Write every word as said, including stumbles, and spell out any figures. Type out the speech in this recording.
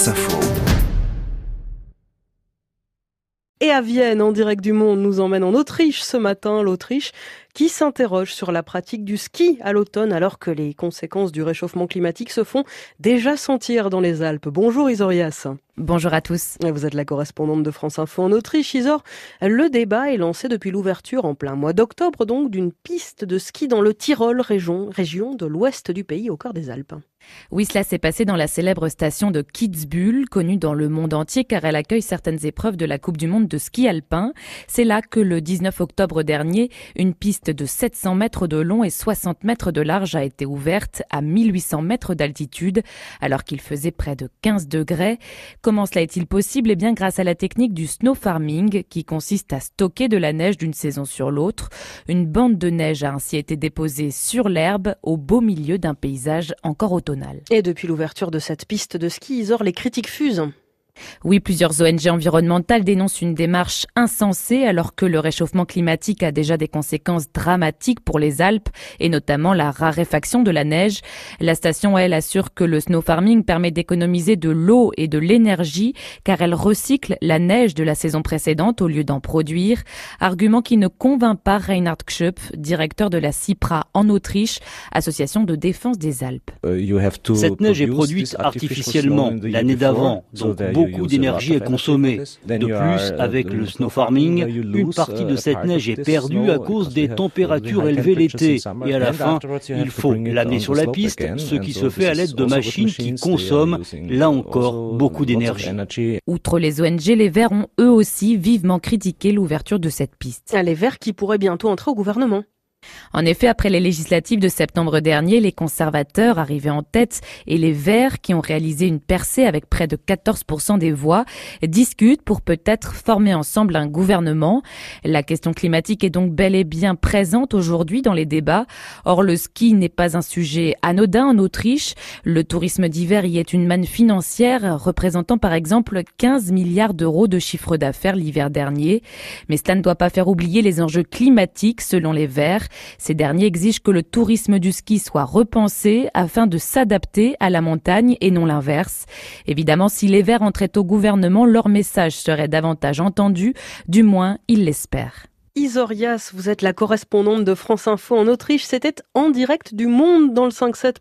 France Info. Et à Vienne, en direct du Monde, nous emmène en Autriche ce matin. L'Autriche qui s'interroge sur la pratique du ski à l'automne alors que les conséquences du réchauffement climatique se font déjà sentir dans les Alpes. Bonjour Isorias. Bonjour à tous. Vous êtes la correspondante de France Info en Autriche. Isor, le débat est lancé depuis l'ouverture en plein mois d'octobre donc d'une piste de ski dans le Tyrol, région, région de l'ouest du pays au cœur des Alpes. Oui, cela s'est passé dans la célèbre station de Kitzbühel, connue dans le monde entier car elle accueille certaines épreuves de la Coupe du monde de ski alpin. C'est là que le dix-neuf octobre dernier, une piste de sept cents mètres de long et soixante mètres de large a été ouverte à mille huit cents mètres d'altitude, alors qu'il faisait près de quinze degrés. Comment cela est-il possible ? Eh bien, grâce à la technique du snow farming, qui consiste à stocker de la neige d'une saison sur l'autre. Une bande de neige a ainsi été déposée sur l'herbe, au beau milieu d'un paysage encore automnal. Et depuis l'ouverture de cette piste de ski, Isor, les critiques fusent. Oui, plusieurs O N G environnementales dénoncent une démarche insensée alors que le réchauffement climatique a déjà des conséquences dramatiques pour les Alpes et notamment la raréfaction de la neige. La station, elle, assure que le snow farming permet d'économiser de l'eau et de l'énergie car elle recycle la neige de la saison précédente au lieu d'en produire. Argument qui ne convainc pas Reinhard Kschöpf, directeur de la CIPRA en Autriche, association de défense des Alpes. Cette neige est produite artificiellement l'année d'avant, donc beaucoup d'énergie est consommée. De plus, avec le snow farming, une partie de cette neige est perdue à cause des températures élevées l'été. Et à la fin, il faut l'amener sur la piste, ce qui se fait à l'aide de machines qui consomment, là encore, beaucoup d'énergie. Outre les O N G, les Verts ont eux aussi vivement critiqué l'ouverture de cette piste. Les Verts qui pourraient bientôt entrer au gouvernement. En effet, après les législatives de septembre dernier, les conservateurs arrivés en tête et les Verts, qui ont réalisé une percée avec près de quatorze pour cent des voix, discutent pour peut-être former ensemble un gouvernement. La question climatique est donc bel et bien présente aujourd'hui dans les débats. Or, le ski n'est pas un sujet anodin en Autriche. Le tourisme d'hiver y est une manne financière, représentant par exemple quinze milliards d'euros de chiffre d'affaires l'hiver dernier. Mais cela ne doit pas faire oublier les enjeux climatiques selon les Verts. Ces derniers exigent que le tourisme du ski soit repensé afin de s'adapter à la montagne et non l'inverse. Évidemment, si les Verts entraient au gouvernement, leur message serait davantage entendu, du moins ils l'espèrent. Isorias, vous êtes la correspondante de France Info en Autriche. C'était en direct du Monde dans le cinq sept.